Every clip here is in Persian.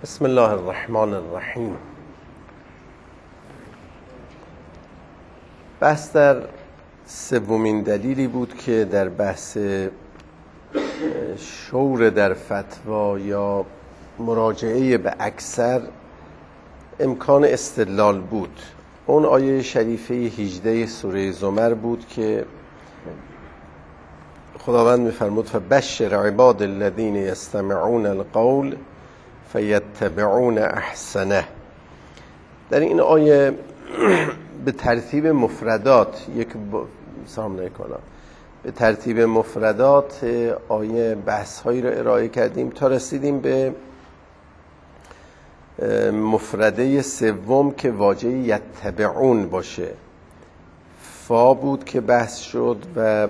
بسم الله الرحمن الرحیم. بحث در سومین دلیلی بود که در بحث شور در فتوا یا مراجعه به اکثر امکان استدلال بود. اون آیه شریفه 18 سوره زمر بود که خداوند می‌فرمود فبشر عباد الذین یستمعون القول فیتبعون احسنه. در این آیه به ترتیب مفردات به ترتیب مفردات آیه بحث هایی را ارائه کردیم تا رسیدیم به مفرده سوم که واژه یتبعون باشه. فا بود که بحث شد و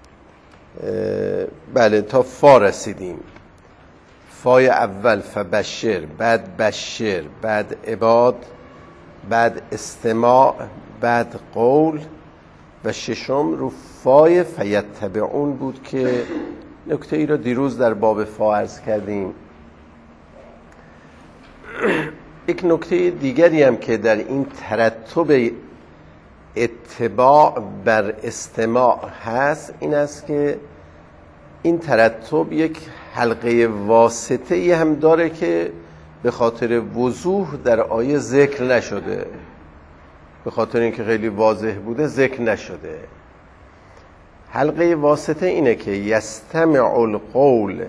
بله تا فا رسیدیم. فای اول فبشر، بعد بشر، بعد عباد، بعد استماع، بعد قول و ششم رو فای فیتبعون بود که نکته ای را دیروز در باب فا عرض کردیم. یک نکته دیگری هم که در این ترتب اتباع بر استماع هست این است که این ترتب یک حلقه واسطه‌ای هم داره که به خاطر وضوح در آیه ذکر نشده، به خاطر اینکه خیلی واضح بوده ذکر نشده. حلقه واسطه اینه که یستمع القول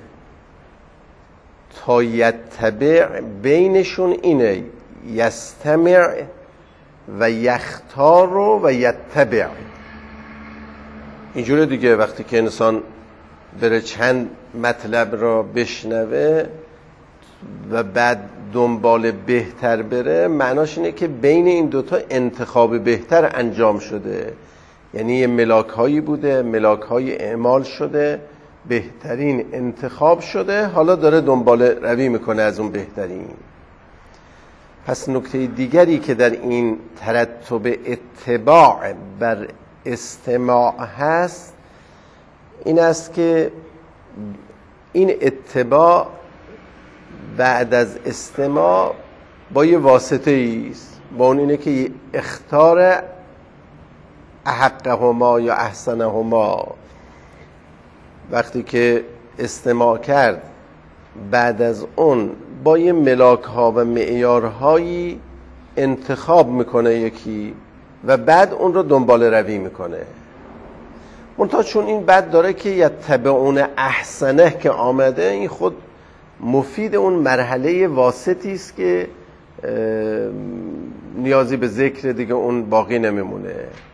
تا یتبع، بینشون اینه یستمع و یختار و یتبع. اینجوره دیگه وقتی که انسان بره چند مطلب را بشنوه و بعد دنبال بهتر بره، معناش اینه که بین این دوتا انتخاب بهتر انجام شده، یعنی یه ملاک هایی بوده، ملاک های اعمال شده، بهترین انتخاب شده، حالا داره دنبال روی میکنه از اون بهترین. پس نکته دیگری که در این ترتب اتباع بر استماع هست این است که این اتباع بعد از استماع با یه واسطه است، با اون اینه که اختار احقهما یا احسنهما. وقتی که استماع کرد بعد از اون با یه ملاک ها و معیارهایی انتخاب میکنه یکی و بعد اون رو دنبال روی میکنه. منتها چون این بعد داره که یتبعون احسنه که آمده، این خود مفید اون مرحله واسطی است که نیازی به ذکر دیگه اون باقی نمیمونه.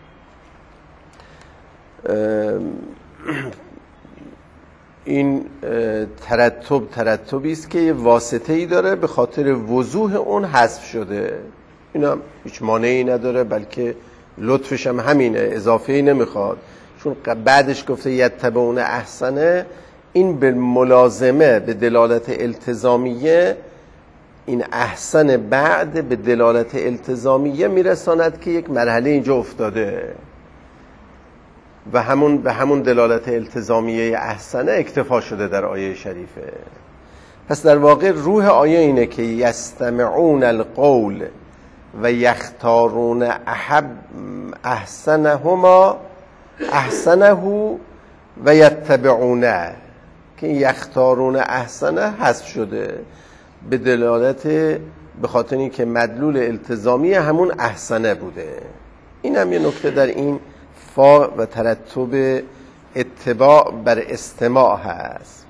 این ترتبی است که یه واسطه‌ای داره، به خاطر وضوح اون حذف شده. اینا هیچ مانعی نداره، بلکه لطفش هم همینه، اضافه‌ای نمیخواد. چون بعدش گفته یتبعون احسنه، این به ملازمه، به دلالت التزامیه، این احسن بعد به دلالت التزامیه میرساند که یک مرحله اینجا افتاده و به همون دلالت التزامیه احسنه اکتفا شده در آیه شریفه. پس در واقع روح آیه اینه که یستمعون القول و یختارون احسنه و یتبعونه، که یختارون احسنه حذف شده به دلالت، به خاطر این که مدلول التزامی همون احسنه بوده. این هم یه نکته در این فا و ترتب اتباع بر استماع هست.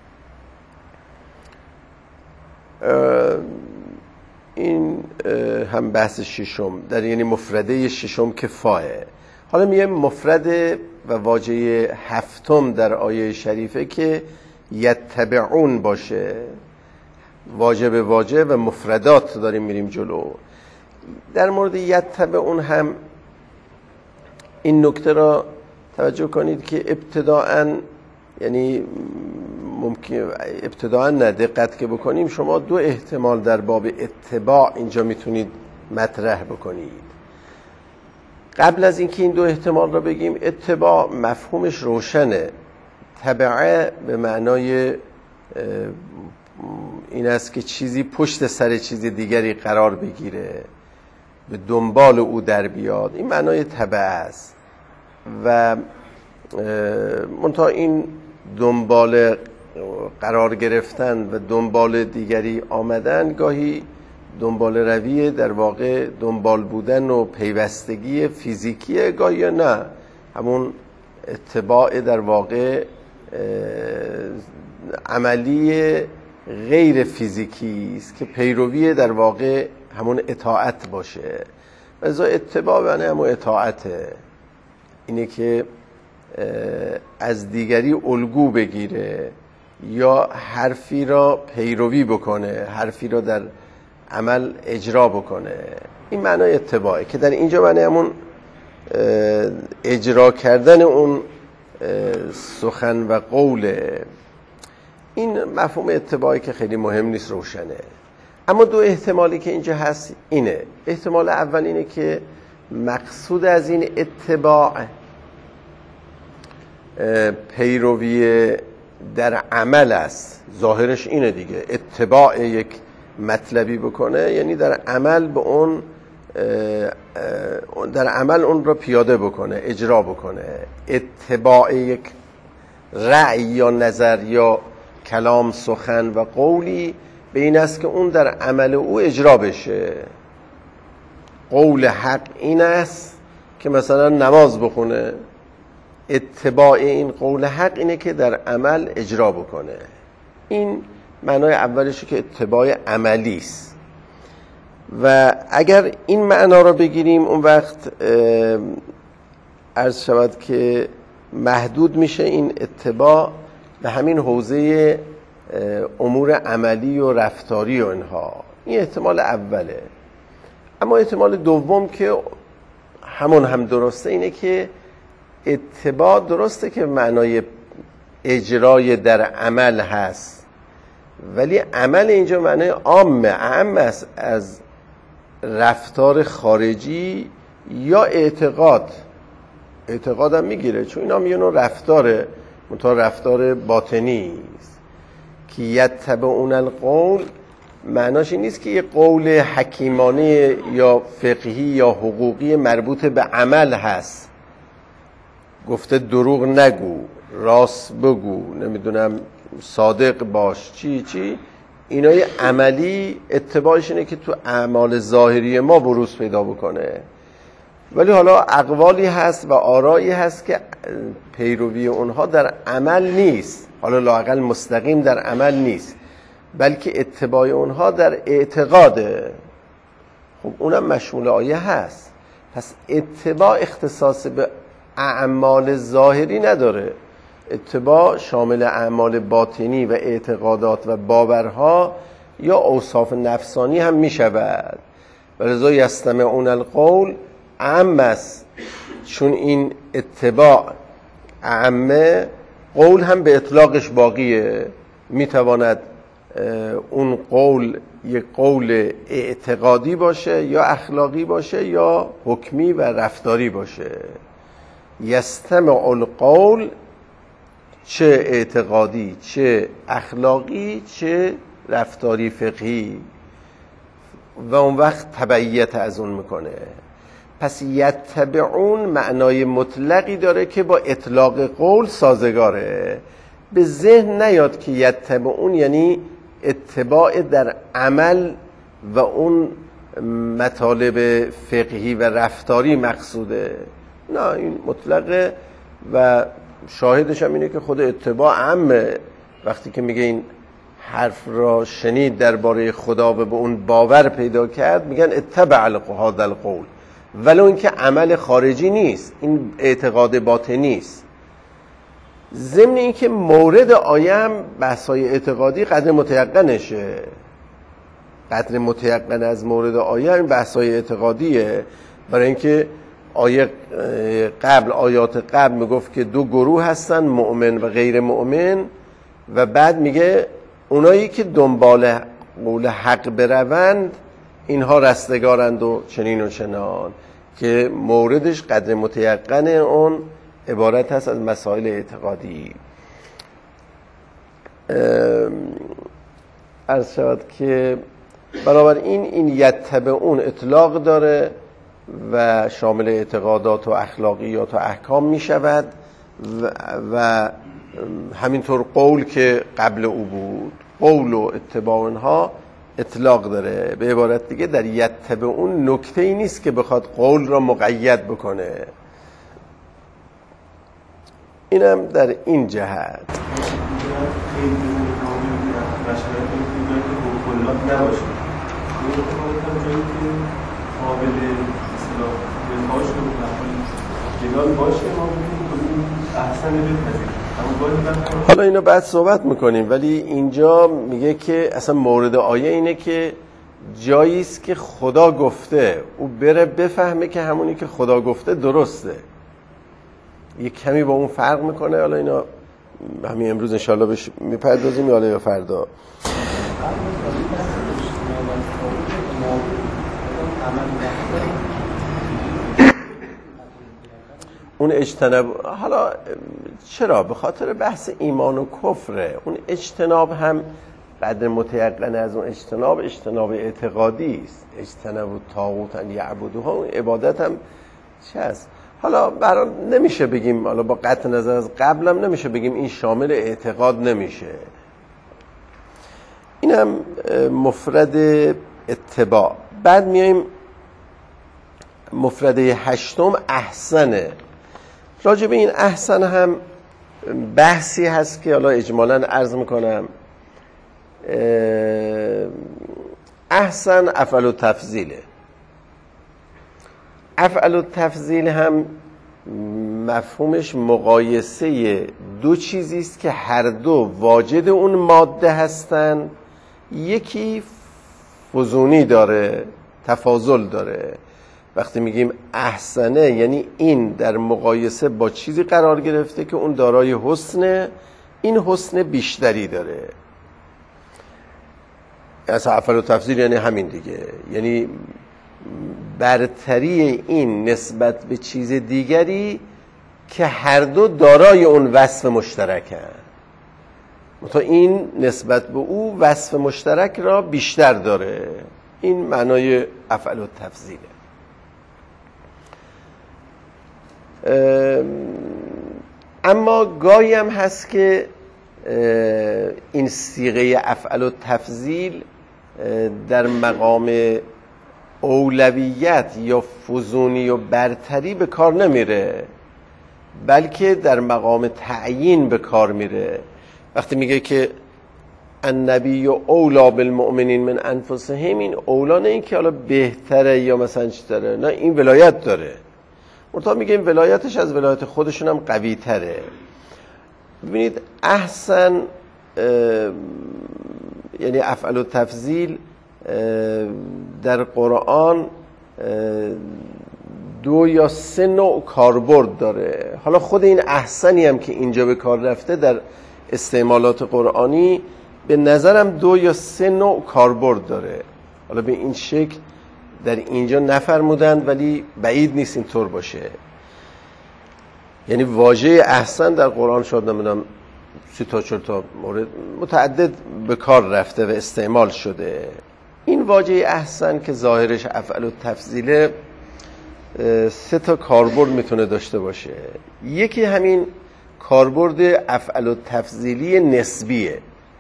این هم بحث ششم در یعنی مفرده ششم که فاه. حالا میگه مفرد و واژه هفتم در آیه شریفه که یتبعون باشه، واژه به واژه و مفردات داریم میریم جلو. در مورد یتبعون هم این نکته را توجه کنید که ابتداءً، یعنی ممکن ابتداءً نه، دقت که بکنیم شما دو احتمال در باب اتباع اینجا میتونید مطرح بکنید. قبل از اینکه این دو احتمال را بگیم، اتباع مفهومش روشنه. تبعه به معنای این است که چیزی پشت سر چیز دیگری قرار بگیره، به دنبال او در بیاد. این معنای تبع است. و منتها این دنبال قرار گرفتن و دنبال دیگری آمدن گاهی دنبال روی در واقع دنبال بودن و پیوستگی فیزیکیه، گاهی نه، همون اتباع در واقع عملی غیر فیزیکی است که پیروی در واقع همون اطاعت باشه. لذا اتباع یعنی همون اطاعته، اینه که از دیگری الگو بگیره یا حرفی را پیروی بکنه، حرفی را در عمل اجرا بکنه. این معنای اتباعه که در اینجا معنی همون اجرا کردن اون سخن و قوله. این مفهوم اتباعی که خیلی مهم نیست، روشنه. اما دو احتمالی که اینجا هست اینه. احتمال اول اینه که مقصود از این اتباع پیروی در عمل است. ظاهرش اینه دیگه، اتباع یک مطلبی بکنه یعنی در عمل به اون در عمل اون را پیاده بکنه، اجرا بکنه. اتباع یک رأی یا نظر یا کلام، سخن و قولی به این است که اون در عمل او اجرا بشه. قول حق این است که مثلا نماز بخونه، اتباع این قول حق اینه که در عمل اجرا بکنه. این معنای اولشه که اتباع عملی است. و اگر این معنا را بگیریم اون وقت عرض شود که محدود میشه این اتباع به همین حوزه امور عملی و رفتاری و اینها. این احتمال اوله. اما احتمال دوم که همون هم درسته اینه که اتباع درسته که معنای اجرای در عمل هست، ولی عمل اینجا معنای عامه، اعم است از رفتار خارجی یا اعتقاد. اعتقاد هم میگیره، چون اینا میگن رفتاره، منتها رفتار باطنی است. که یتبعون القول معناش این نیست که یه قول حکیمانه یا فقهی یا حقوقی مربوط به عمل هست. گفته دروغ نگو، راست بگو، نمیدونم صادق باش، چی اینای عملی اتباعش اینه که تو اعمال ظاهری ما بروز پیدا بکنه. ولی حالا اقوالی هست و آرایی هست که پیروی اونها در عمل نیست، حالا لااقل مستقیم در عمل نیست، بلکه اتباع اونها در اعتقاده. خب اونم مشمول آیه هست. پس اتباع اختصاص به اعمال ظاهری نداره، اتباع شامل اعمال باطنی و اعتقادات و باورها یا اوصاف نفسانی هم می شود. و لذا یستمعون القول اعم است، چون این اتباع اعمه، قول هم به اطلاقش باقیه. می تواند اون قول یک قول اعتقادی باشه یا اخلاقی باشه یا حکمی و رفتاری باشه. یستمع القول چه اعتقادی، چه اخلاقی، چه رفتاری فقهی، و اون وقت تبعیت از اون میکنه. پس یتبعون معنای مطلقی داره که با اطلاق قول سازگاره. به ذهن نیاد که یتبعون یعنی اتباع در عمل و اون مطالب فقهی و رفتاری مقصوده. نه، این مطلقه و شاهدش هم اینه که خود اتباع عامه. وقتی که میگه این حرف را شنید درباره خدا و به اون باور پیدا کرد، میگن اتبع هذا القول، ولو اینکه عمل خارجی نیست، این اعتقاد باطنی است. ضمن اینکه مورد آیه هم بحث‌های اعتقادی قدر متیقنشه. قدر متیقن از مورد آیه این بحث‌های اعتقادیه، برای اینکه آیه قبل، آیات قبل میگفت که دو گروه هستن، مؤمن و غیر مؤمن، و بعد میگه اونایی که دنبال قول حق بروند اینها رستگارند و چنین و چنان، که موردش قدر متیقن اون عبارت هست از مسائل اعتقادی. عرض شود که بنابراین این یتبعون اطلاق داره و شامل اعتقادات و اخلاقیات و احکام می شود و همینطور قول که قبل او بود، قول و اتباع اونها اطلاق داره. به عبارت دیگه در یتبعون نکته ای نیست که بخواد قول را مقید بکنه. اینم در این جهت حالا اینو بعد صحبت میکنیم، ولی اینجا میگه که اصلا مورد آیه اینه که جاییست که خدا گفته، او بره بفهمه که همونی که خدا گفته درسته. یه کمی با اون فرق میکنه. حالا اینا همین امروز انشاءالله بهش میپردازیم یا فردا. اون اجتناب، حالا چرا؟ به خاطر بحث ایمان و کفره. اون اجتناب هم بعد متیقن از اون اجتناب اعتقادی است. اجتناب و طاغوت ان یعبدوها، اون عبادت هم چه است؟ حالا برای نمیشه بگیم، حالا با قطع نظر از قبلم نمیشه بگیم این شامل اعتقاد نمیشه. اینم مفرد اتباع. بعد میایم مفرد هشتم احسنه. راجع به این احسن هم بحثی هست که حالا اجمالاً عرض میکنم. احسن افعل التفضیله. افعل التفضیل هم مفهومش مقایسه دو چیزی است که هر دو واجد اون ماده هستن. یکی فزونی داره، تفاضل داره. وقتی میگیم احسنه یعنی این در مقایسه با چیزی قرار گرفته که اون دارای حسنه، این حسن بیشتری داره. اصلا افعل التفضیل یعنی همین دیگه، یعنی برتری این نسبت به چیز دیگری که هر دو دارای اون وصف مشترکن. تا این نسبت به او وصف مشترک را بیشتر داره. این معنای افعل التفضیله. اما گاهی هم هست که این صیغه افعل التفضیل در مقام اولویت یا فزونی و برتری به کار نمیره، بلکه در مقام تعیین به کار میره. وقتی میگه که النبی اولی بالمؤمنین من انفسهم، این اولا نه این که حالا بهتره یا مثلا چطوره، نه، این ولایت داره. مرتضی میگه این ولایتش از ولایت خودشون هم قوی تره. ببینید احسن یعنی افعل التفضیل در قرآن 2 یا 3 نوع کاربرد داره. حالا خود این احسنی هم که اینجا به کار رفته در استعمالات قرآنی به نظرم 2 یا 3 نوع کاربرد داره. حالا به این شکل در اینجا نفرمودند، ولی بعید نیست اینطور باشه. یعنی واژه احسن در قرآن شاید نمیدونم 3 تا 4 تا مورد متعدد به کار رفته و استعمال شده. این واژه احسن که ظاهرش افعل التفضیله 3 تا کاربرد میتونه داشته باشه. یکی همین کاربرد افعل التفضیلی نسبیه،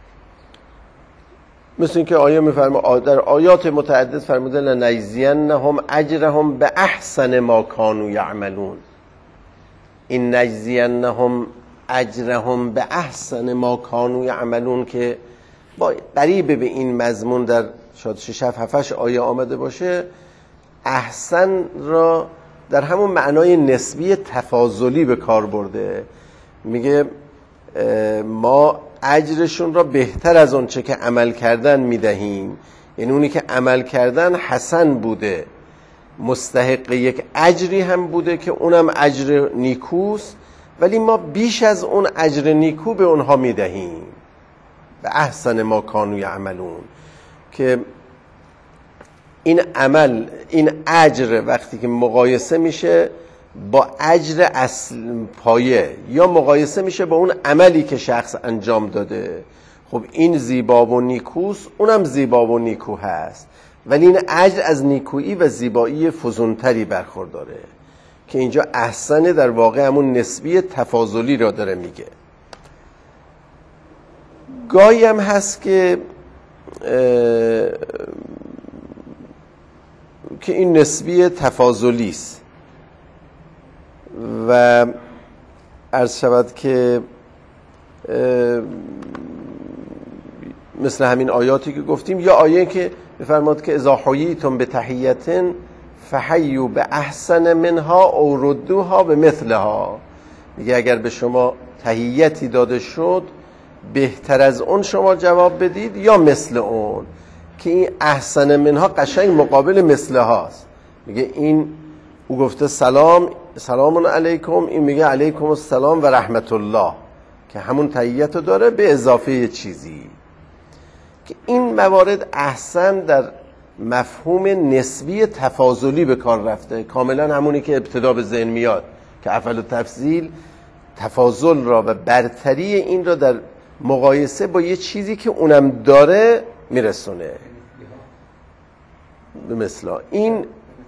مثل اینکه آیه میفرمه در آیات متعدد فرموده لنجزینهم اجرهم به احسن ما کانوا یعملون. این نجزینهم اجرهم به احسن ما کانوا یعملون که با قریب به این مضمون در شاید 6-7 آیه آمده باشه. احسن را در همون معنای نسبی تفاضلی به کار برده. میگه ما اجرشون را بهتر از اون چه که عمل کردن میدهیم. یعنی اونی که عمل کردن حسن بوده، مستحق یک اجری هم بوده که اونم اجر نیکوست، ولی ما بیش از اون اجر نیکو به اونها میدهیم. به احسن ما کانوا یعملون، که این عمل، این اجر وقتی که مقایسه میشه با اجر اصل پایه یا مقایسه میشه با اون عملی که شخص انجام داده، خب این زیبا و نیکوست، اونم زیبا و نیکو هست، ولی این اجر از نیکویی و زیبایی فزونتری برخورداره که اینجا احسنه در واقع همون نسبی تفاضلی را داره میگه. گاهی هم هست که این نسبی تفاضلی است و عرض شود که مثل همین آیاتی که گفتیم، یا آیه که بفرماد که اذا حییتم بتحیة فحیوا باحسن منها او ردوها بمثلها، میگه اگر به شما تحیتی داده شد بهتر از اون شما جواب بدید یا مثل اون، که این احسن منها قشنگ مقابل مثلهاست. میگه این او گفته سلام علیکم، این میگه علیکم السلام و رحمت الله، که همون تحیت رو داره به اضافه چیزی. که این موارد احسن در مفهوم نسبی تفاضلی به کار رفته، کاملا همونی که ابتدا به ذهن میاد که افعال تفضیل تفاضل را و برتری این را در مقایسه با یه چیزی که اونم داره میرسونه به مثلا این.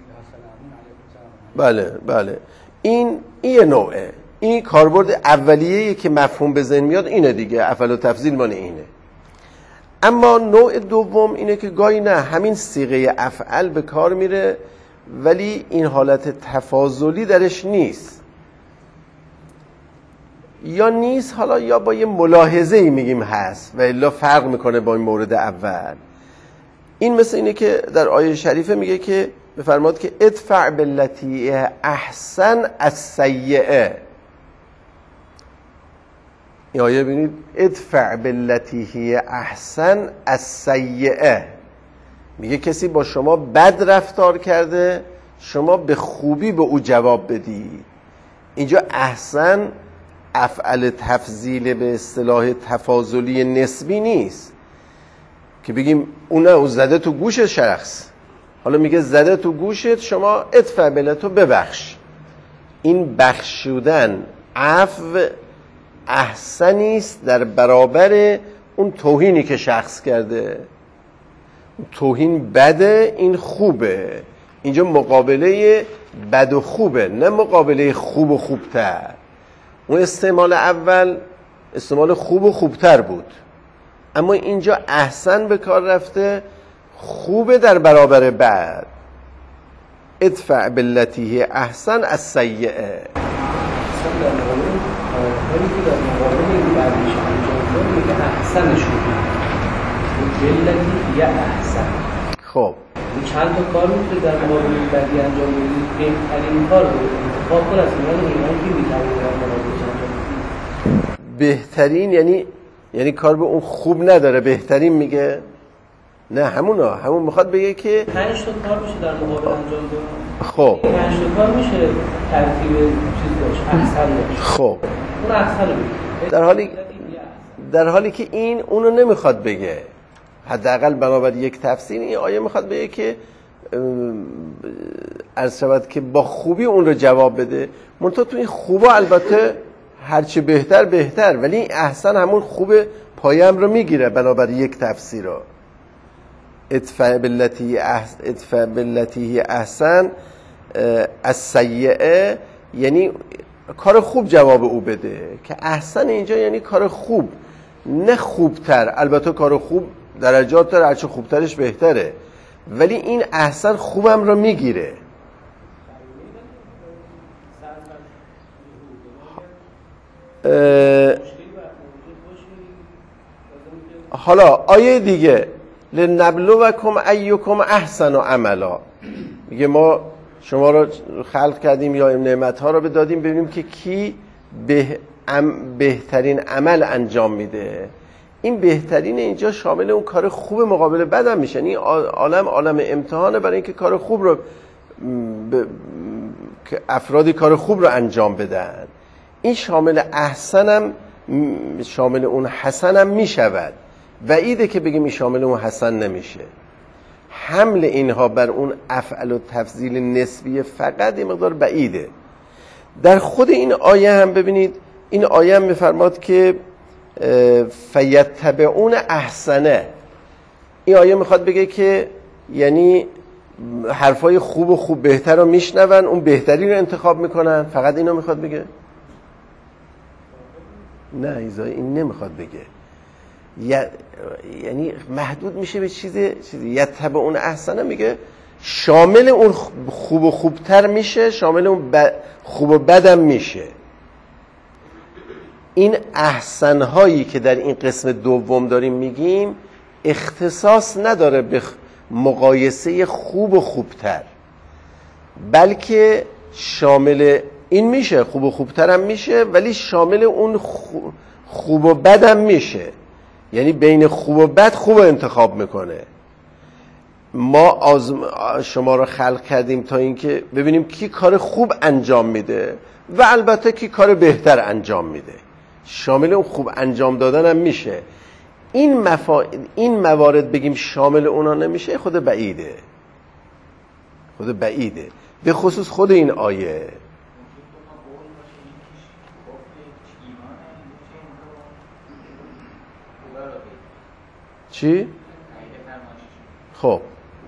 بله این یه نوعه، این کاربرد اولیه‌ای که مفهوم به ذهن میاد اینه دیگه، افعال و تفضیل مال اینه. اما نوع دوم اینه که گاهی نه همین صیغه افعل به کار میره ولی این حالت تفاضلی درش نیست، یا نیست حالا یا با یه ملاحظه‌ای میگیم هست و الا فرق میکنه با این مورد اول. این مثل اینه که در آیه شریفه میگه که بفرماد که ادفع باللتی احسن السیئه. این آیه ببینید ادفع باللتی احسن السیئه، میگه کسی با شما بد رفتار کرده شما به خوبی به او جواب بدید. اینجا احسن افعل تفضیل به اصطلاح تفاضلی نسبی نیست که بگیم او زده تو گوش شخص، حالا میگه زده تو گوشت شما ادفع باللتی ببخش. این بخشودن عفو احسنی است در برابر اون توهینی که شخص کرده. توهین بده، این خوبه. اینجا مقابله بد و خوبه، نه مقابله خوب و خوبتر. اون استعمال اول استعمال خوب و خوبتر بود، اما اینجا احسن به کار رفته، خوبه در برابر بد. ادفع باللتی احسن السیئه. ولی که در مقابل این بعدش انجام میگه احسنش کنید بلتی یا احسن. خب چند تا کار میتونه در مقابل این بعدی انجام بدید، بهترین کار رو انتخاب کن از میان اینایی که میتونید در مقابلش انجام بدید. بهترین یعنی کار به اون خوب نداره، بهترین میگه نه همون میخواد بگه که 5 تا کار میشه در مقابل انجام داد. خب 5 تا کار میشه ترتیب چیز باشه احسن باشه. خب اون احسن بگه، در حالی که این اونو نمیخواد بگه. حداقل بنابر یک تفسیر این آیه میخواد بگه که عرض شود که با خوبی اون رو جواب بده. منتها تو این خوبا البته هرچی بهتر، ولی این احسن همون خوب پایم رو میگیره بنابر یک تفسیر رو. ادفع باللتی احسن السیئه، یعنی کار خوب جواب او بده، که احسن اینجا یعنی کار خوب نه خوبتر. البته کار خوب درجات داره، هرچه خوبترش بهتره، ولی این احسن خوبم رو میگیره. حالا آیه دیگه لنبلوکم ایکم احسن عملا، میگه ما شما رو خلق کردیم یا نعمت‌ها رو بدادیم ببینیم که کی بهترین عمل انجام میده. این بهترین اینجا شامل اون کار خوب مقابل بد هم میشه. این عالم امتحانه برای اینکه کار خوب رو که افرادی کار خوب رو انجام بدن. این شامل احسنم شامل اون حسنم میشود. بعیده که بگیم این شامل اون حسن نمیشه. حمل اینها بر اون افعل و تفضیل نسبی فقط یه مقدار بعیده. در خود این آیه هم ببینید، این آیه هم میفرماد که فیتبعون احسنه، این آیه میخواد بگه که یعنی حرفای خوب و خوب بهتر رو میشنون، اون بهتری رو انتخاب میکنن، فقط اینو میخواد بگه؟ نه ایزای این نمیخواد بگه، یعنی محدود میشه به چیزی یتبعون احسنه، میگه شامل اون خوب و خوبتر میشه، شامل اون خوب و بدم میشه. این احسنهایی که در این قسم دوم داریم میگیم اختصاص نداره به مقایسه خوب و خوبتر، بلکه شامل این میشه، خوب و خوبتر هم میشه، ولی شامل اون خوب و بد هم میشه، یعنی بین خوب و بد خوب انتخاب میکنه. ما شما رو خلق کردیم تا اینکه ببینیم کی کار خوب انجام میده و البته کی کار بهتر انجام میده، شامل اون خوب انجام دادن هم میشه. این موارد بگیم شامل اونا نمیشه، خود بعیده، به خصوص خود این آیه. چی؟ خب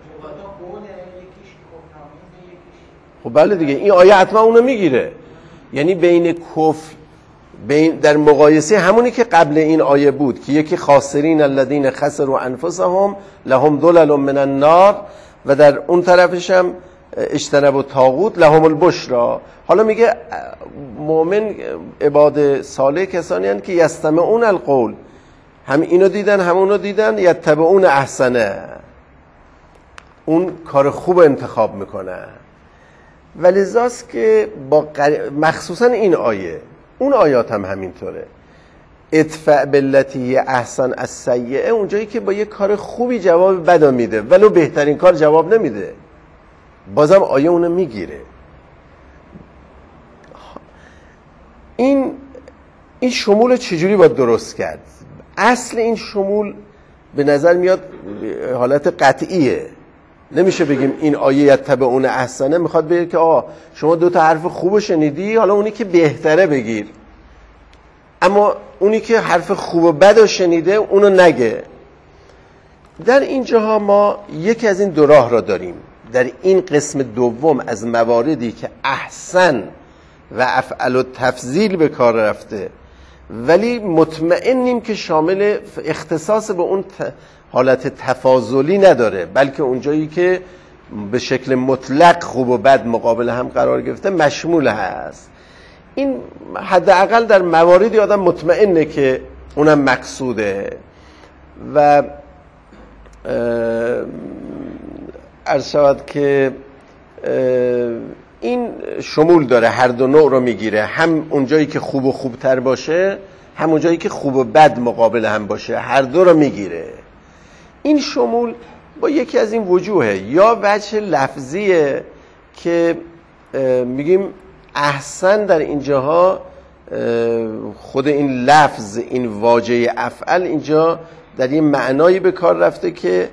بله دیگه، این آیه حتما اونو میگیره، یعنی بین کفر در مقایسه همونی که قبل این آیه بود که یکی خاسرین الذین خسروا انفسهم لهم ظلل من النار و در اون طرفش هم اجتنبوا الطاغوت لهم البشری. حالا میگه مؤمن عباد صالح کسانی هستند که یستمعون القول، هم اینو دیدن هم اونو دیدن، یتبعون احسنه، اون کار خوب انتخاب میکنن. ولذاست که مخصوصا این آیه، اون آیات هم همینطوره، ادفع بالتی احسن السیئه، اونجایی که با یه کار خوبی جواب بد میده ولو بهترین کار جواب نمیده، بازم آیه اونو میگیره. این شمول چجوری باید درست کرد؟ اصل این شمول به نظر میاد حالت قطعیه، نمیشه بگیم این آیه یتبعون احسنه میخواد بگه که شما دو تا حرف خوبو شنیدی، حالا اونی که بهتره بگیر، اما اونی که حرف خوب و بدو شنیده اونو نگه. در اینجاها ما یکی از این دو راه را داریم. در این قسم دوم از مواردی که احسن و افعل و تفضیل به کار رفته، ولی مطمئنیم که شامل اختصاص به اون حالت تفاضلی نداره، بلکه اونجایی که به شکل مطلق خوب و بد مقابل هم قرار گرفته مشمول هست. این حداقل در مواردی آدم مطمئنه که اونم مقصوده و عرض شود که این شمول داره، هر دو نوع رو میگیره، هم اونجایی که خوب و خوبتر باشه، هم اونجایی که خوب و بد مقابل هم باشه، هر دو رو میگیره. این شمول با یکی از این وجوهه، یا وجه لفظیه که میگیم احسن در اینجاها خود این لفظ، این واژه افعل اینجا در این معنایی به کار رفته که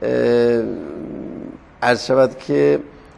عرض شود که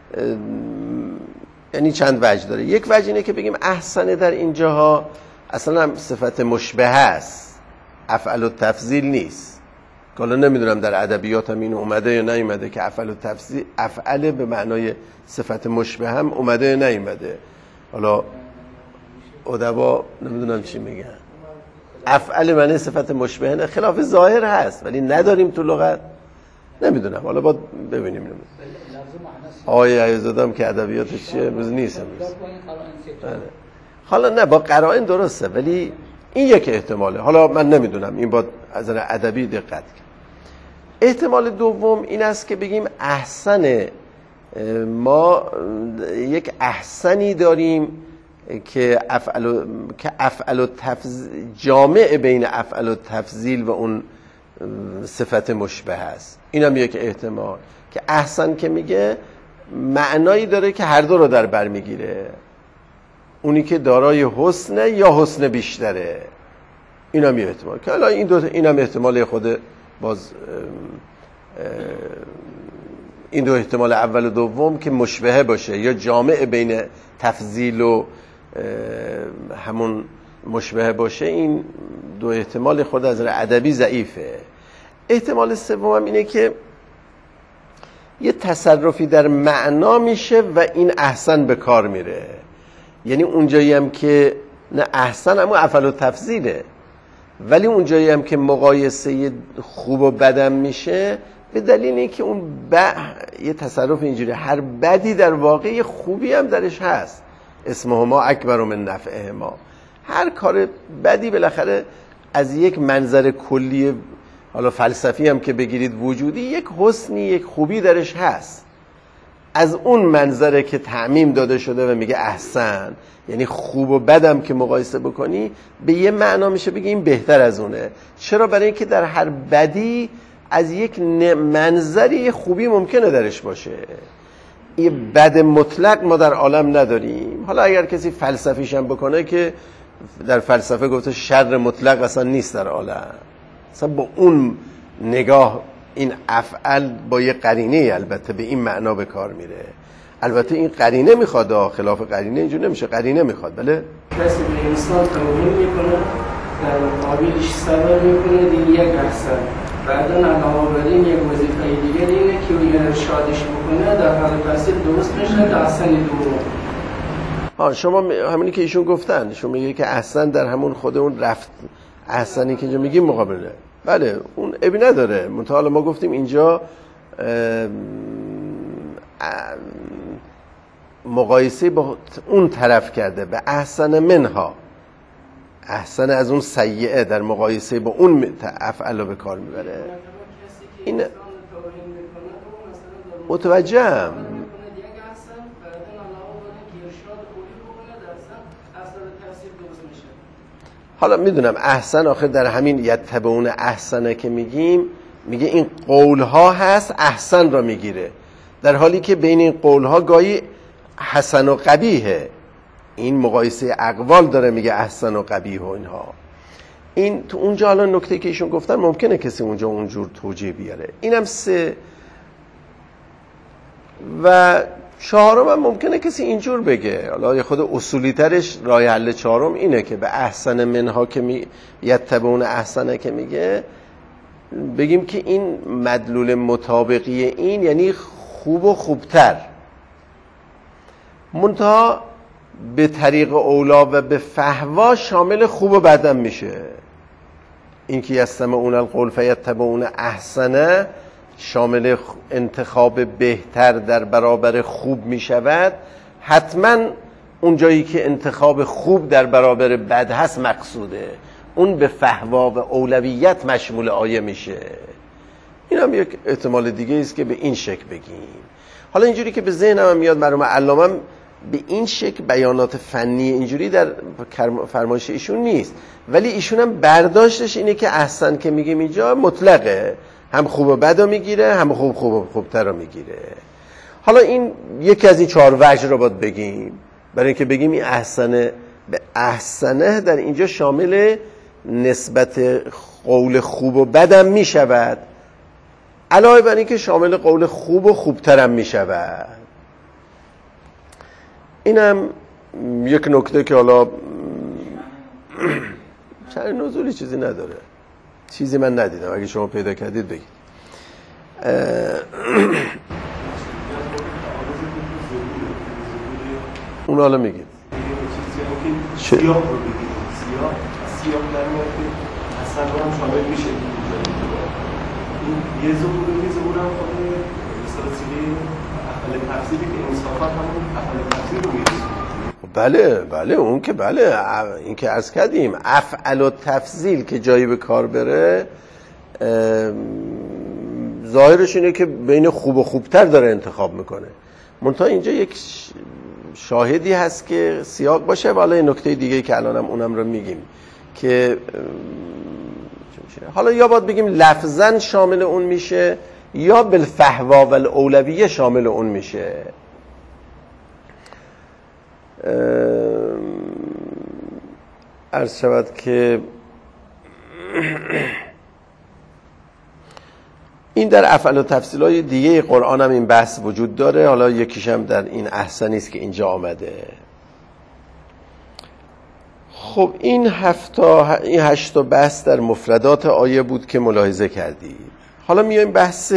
یعنی چند وجه داره. یک وجه اینه که بگیم احسنه در اینجاها اصلا هم صفت مشبه هست، افعل و تفضیل نیست. حالا نمیدونم در ادبیات هم این اومده یا نیومده که افعل و تفضیل، افعل به معنای صفت مشبه هم اومده یا نیومده. حالا ادبا نمیدونم چی میگن، افعل معنی صفت مشبه خلاف ظاهر هست ولی نداریم تو لغت، نمیدونم، حالا باید ببینیم. آقای عیزاده هم که ادبیاتش چیه امروز نیست امروز. حالا نه با قرائن درسته، ولی این یک احتماله، حالا من نمیدونم، این باید از نظر ادبی دقت کرد. احتمال دوم این است که بگیم احسن، ما یک احسنی داریم که افعل و تفضیل، جامع بین افعل و تفضیل و اون صفت مشبه هست. این هم یک احتمال که احسن که میگه معنایی داره که هر دو رو در بر میگیره، اونی که دارای حسنه یا حسن بیشتره. این هم یه احتمال که حالا این هم احتمال خود باز این دو احتمال اول و دوم که مشبهه باشه یا جامع بین تفضیل و همون مشبه باشه، این دو احتمال خود از نظر ادبی ضعیفه. احتمال سوم اینه که یه تصرفی در معنا میشه و این احسن به کار میره. یعنی اونجایی هم که نه احسن اما افعل و تفضیله، ولی اونجایی هم که مقایسه خوب و بدم میشه به دلیل اینکه اون یه تصرف اینجوری، هر بدی در واقع خوبی هم درش هست. اسمهما اکبر من نفعهما. هر کار بدی بالاخره از یک منظر کلی، حالا فلسفی هم که بگیرید وجودی، یک حسنی، یک خوبی درش هست. از اون منظره که تعمیم داده شده و میگه احسن، یعنی خوب و بدم که مقایسه بکنی به یه معنا میشه بگی این بهتر از اونه. چرا؟ برای اینکه در هر بدی از یک منظری خوبی ممکنه درش باشه. یه بد مطلق ما در عالم نداریم. حالا اگر کسی فلسفیش هم بکنه که در فلسفه گفته شر مطلق اصلا نیست در عالم، اصلا با اون نگاه این افعل با یه قرینه البته به این معنا به کار میره. البته این قرینه میخواد، خلاف قرینه اینجور نمیشه، قرینه میخواد. بله کسی به انسان توهین میکنه، در مقابلش سوال میکنه دیگه یک احسن، بعدا علاوه بر این یک وظیفه دیگه اینه که اون ارشادش بکنه در حال تاثیر درست میشه در احسن دوم. شما همینی که ایشون گفتن، ایشون میگه که احسن در همون خود اون رفت احسنی که اینجا میگیم مقابله. بله اون ابی نداره. منتها ما گفتیم اینجا مقایسه با اون طرف کرده، به احسن منها، احسن از اون سیئه در مقایسه با اون افعل رو به کار میبره. این متوجهم. حالا میدونم احسن آخر در همین یتبعون احسنه که میگیم، میگه این قولها هست احسن را میگیره، در حالی که بین این قولها گاهی حسن و قبیحه. این مقایسه اقوال داره میگه احسن و قبیح و اینها. این تو اونجا حالا نکته که ایشون گفتن ممکنه کسی اونجا اونجور توجیه بیاره. اینم 3. و 4م هم ممکنه کسی اینجور بگه، حالا یه خود اصولی ترش راه حل 4م اینه که به احسن منها که یتبعون احسنه که میگه، بگیم که این مدلول مطابقی این یعنی خوب و خوبتر، منتها به طریق اولا و به فهوا شامل خوب و بدم میشه. این که یستمعون القول فیتبعون احسنه شامل انتخاب بهتر در برابر خوب میشود. حتما اون جایی که انتخاب خوب در برابر بد هست مقصوده، اون به فهوا و اولویت مشمول آیه میشه. این هم یک احتمال دیگه است که به این شکل بگیم. حالا اینجوری که به ذهنم هم میاد، مرحوم علامه به این شکل بیانات فنی اینجوری در فرمایش ایشون نیست، ولی ایشون هم برداشتش اینه که احسن که میگیم اینجا مطلقه، هم خوب و بد رو میگیره، هم خوب و خوبتر رو میگیره. حالا این یکی از این 4 وجه رو باید بگیم برای اینکه بگیم این احسنه به احسنه در اینجا شامل نسبت قول خوب و بدم میشود، علاوه بر اینکه شامل قول خوب و خوبترم میشود. اینم یک نکته که حالا شرح نزولی چیزی نداره، چیزی من ندیدم، اگه شما پیدا کردید بگید. اون حالا میگید سیاه رو بگید، سیاه در میاد که اصلا رو هم شامل میشه. این یه زبور هم خود مثلا سیگه افعال تفسیری که انصافا همون افعال تفسیر رو میرسید. بله اون که بله، این که عرض کردیم افعال و تفضیل که جایی به کار بره ظاهرش اینه که بین خوب و خوبتر داره انتخاب میکنه. منتها اینجا یک شاهدی هست که سیاق باشه. و حالا نکته دیگه که الانم اونم رو میگیم که حالا یا باید بگیم لفظاً شامل اون میشه یا بالفهوا و الاولویه شامل اون میشه. عرض شود که این در افعال و تفصیلات دیگه قرآن هم این بحث وجود داره. حالا یکیش هم در این احسنی است که اینجا آمده. خب این 8 بحث در مفردات آیه بود که ملاحظه کردید. حالا میایم بحث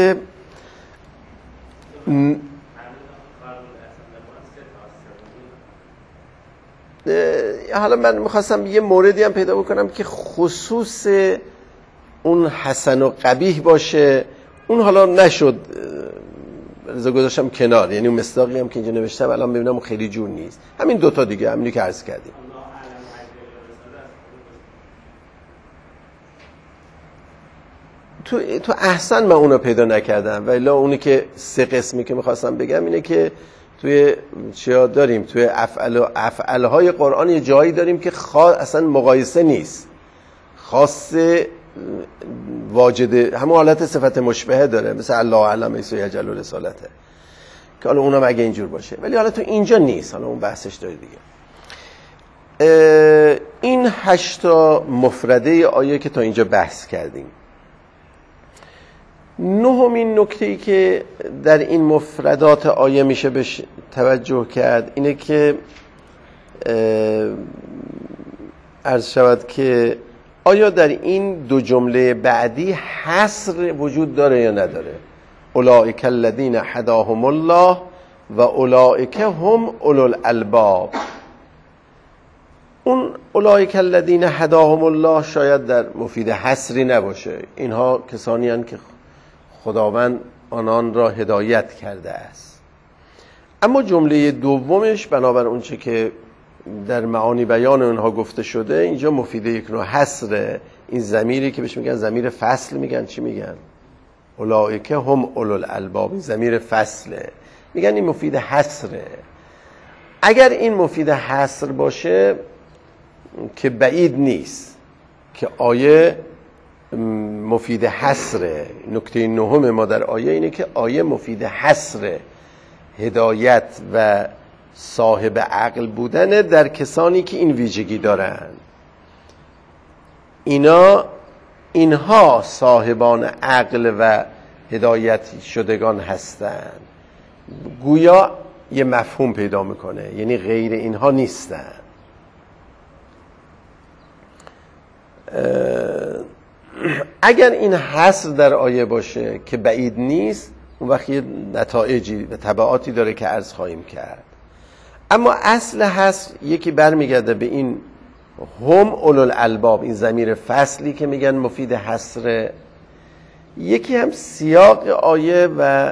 حالا من میخواستم یه موردی هم پیدا بکنم که خصوص اون حسن و قبیح باشه. اون حالا نشد، رضا گذاشتم کنار. یعنی اون مصداقی هم که اینجا نوشتم الان ببینم خیلی جور نیست. همین دوتا دیگه، همینی که عرض کردیم. تو احسن من اونو پیدا نکردم، ولی اونی که 3 قسمی که میخواستم بگم اینه که توی چیا داریم، توی افعالهای قرآن یه جایی داریم که اصلا مقایسه نیست، خاص واجد همون حالت صفت مشبهه داره، مثل الله اعلم ایسو یجل رسالته، که حالا اونم اگه اینجور باشه، ولی حالا تو اینجا نیست. حالا اون بحثش داره دیگه. این 8 مفرده آیه که تا اینجا بحث کردیم، 9مین نکته‌ای که در این مفردات آیه میشه بهش توجه کرد اینه که عرض شود که آیا در این 2 جمله بعدی حصر وجود داره یا نداره؟ اولئک الذین هداهم الله و اولئک هم اولو الالباب. اون اولئک الذین هداهم الله شاید در مفید حصری نباشه. اینها کسانی هستند که خداوند آنان را هدایت کرده است. اما جمله دومش بنابر اون چه که در معانی بیان اونها گفته شده، اینجا مفید یک نوع حصره. این ضمیری که بهش میگن ضمیر فصل، میگن چی میگن؟ اولئک هم اولو الالباب. این ضمیر فصله، میگن این مفید حصره. اگر این مفید حصر باشه که بعید نیست که آیه مفید حصره. نکته 9 ما در آیه اینه که آیه مفید حصره، هدایت و صاحب عقل بودن در کسانی که این ویژگی دارن. اینها صاحبان عقل و هدایت شدگان هستند. گویا یه مفهوم پیدا میکنه، یعنی غیر اینها نیستن. اگر این حصر در آیه باشه که بعید نیست، اون وقت یه نتایجی و تبعاتی داره که عرض خواهیم کرد. اما اصل حصر یکی برمیگرده به این هم اولو الالباب، این ضمیر فصلی که میگن مفید حصر. یکی هم سیاق آیه و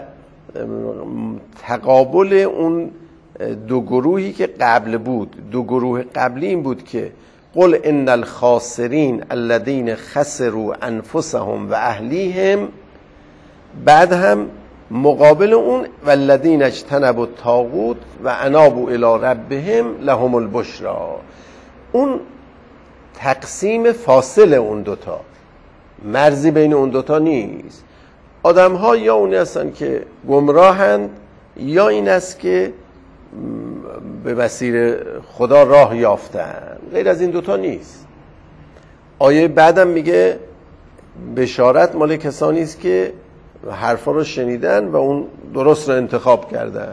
تقابل اون 2 گروهی که قبل بود. 2 گروه قبلی این بود که قل ان الخاسرین الذین خسروا انفسهم و اهلیهم، بعد هم مقابل اون والذین اجتنبوا الطاغوت و انابوا الی ربهم لهم البشری. اون تقسیم فاصل اون دوتا، مرزی بین اون دوتا نیست. آدم ها یا اونی هستن که گمراهند، یا این است که به مسیر خدا راه یافتن. غیر از این دوتا نیست. آیه بعدم میگه بشارت مال کسانی است که حرفا رو شنیدن و اون درست رو انتخاب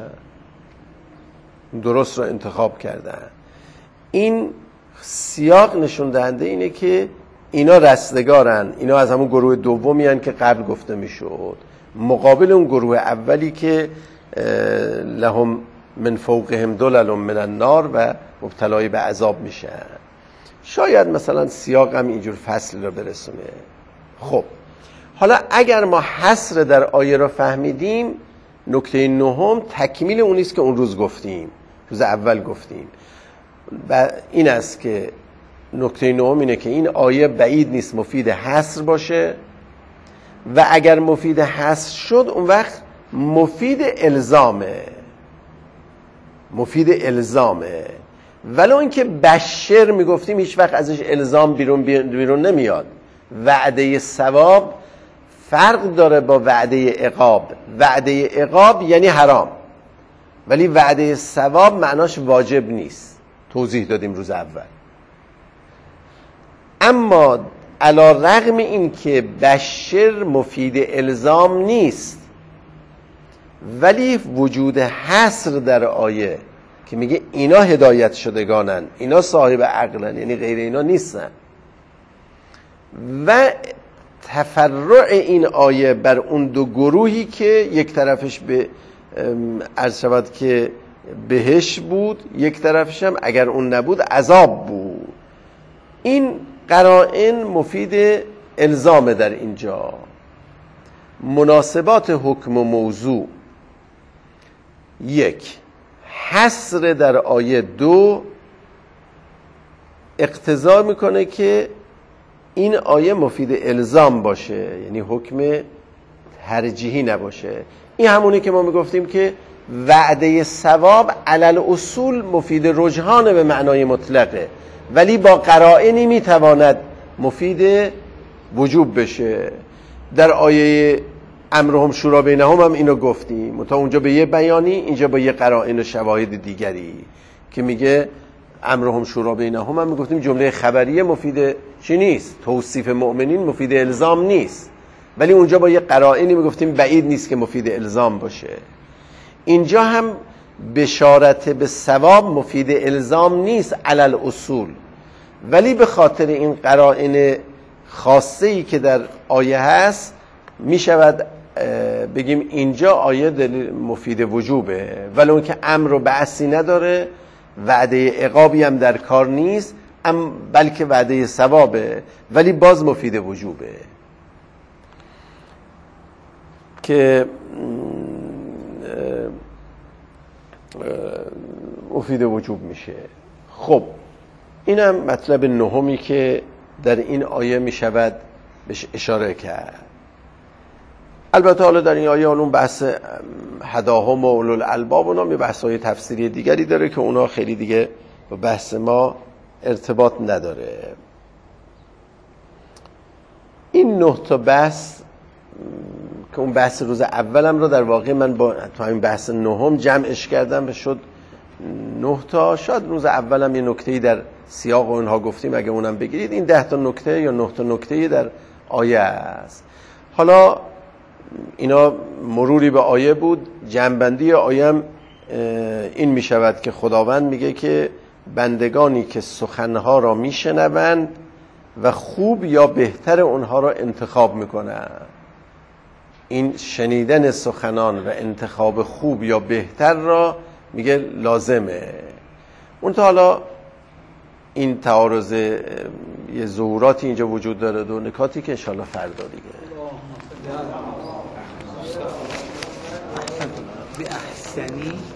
کردن. این سیاق نشون دهنده اینه که اینا رستگارن. اینا از همون گروه دومی هن که قبل گفته میشد، مقابل اون گروه اولی که لهم من فوقهم ظلل من النار و مبتلای به عذاب میشن. شاید مثلا سیاق هم اینجور فصل رو برسونه. خب حالا اگر ما حصر در آیه رو فهمیدیم، نکته 9 تکمیل اونیست که اون روز گفتیم، روز اول گفتیم، و این است که نکته 9 اینه که این آیه بعید نیست مفید حصر باشه، و اگر مفید حصر شد اون وقت مفید الزامه. ولو اینکه بشر میگفتیم هیچ وقت ازش الزام بیرون نمیاد. وعده ثواب فرق داره با وعده عقاب. وعده عقاب یعنی حرام، ولی وعده ثواب معناش واجب نیست. توضیح دادیم روز اول. اما علی رغم این که بشر مفید الزام نیست، ولی وجود حصر در آیه که میگه اینا هدایت شدگانن، اینا صاحب عقلن، یعنی غیر اینا نیستن. و تفرع این آیه بر اون دو گروهی که یک طرفش به عرض شود که بهش بود، یک طرفش هم اگر اون نبود عذاب بود. این قرائن مفید الزام در اینجا. مناسبات حکم و موضوع: یک، حصر در آیه 2 اقتضا میکنه که این آیه مفید الزام باشه، یعنی حکم ترجیحی نباشه. این همونی که ما میگفتیم که وعده ثواب علل اصول مفید رجحانه به معنای مطلقه، ولی با قرائنی میتواند مفید وجوب بشه. در آیه امرهم شورا بینهم هم اینو گفتیم، تا اونجا به یه بیانی، اینجا با یه قرائن و شواهد دیگری که میگه امرهم شورا بینهم هم میگفتیم جمله خبریه مفید چی نیست، توصیف مؤمنین مفید الزام نیست، ولی اونجا با یه قرائنی میگفتیم بعید نیست که مفید الزام باشه. اینجا هم بشارت به ثواب مفید الزام نیست علل اصول، ولی به خاطر این قرائن خاصه‌ای که در آیه هست میشود بگیم اینجا آیه دلیل مفید وجوبه، ولی اون که امر و بعثی نداره، وعده عقابی هم در کار نیست، بلکه وعده ثوابه، ولی باز مفید وجوبه که مفید وجوب میشه. خب اینم مطلب نهمی که در این آیه میشود بهش اشاره کرد. البته حالا در این آیه اون بحث هداهم و اولو الالباب اونا می بحث‌های تفسیری دیگری داره که اونا خیلی دیگه با بحث ما ارتباط نداره. این 9 تا بحث که اون بحث روز اولم رو در واقع من با تو همین بحث نهم جمعش کردم و شد 9 تا. شاید روز اولم یه نکته‌ای در سیاق اونها گفتیم، اگه اونم بگیرید این 10 تا نکته یا 9 تا نکته در آیه است. حالا اینا مروری به آیه بود. جنبندی آیه هم این می شود که خداوند میگه که بندگانی که سخنها را میشنوند و خوب یا بهتر اونها را انتخاب میکنند. این شنیدن سخنان و انتخاب خوب یا بهتر را میگه لازمه. اون تا حالا این تعارض یه ظهوراتی اینجا وجود داره، دو نکاتی که انشاءالله فردا دیگه به احسنی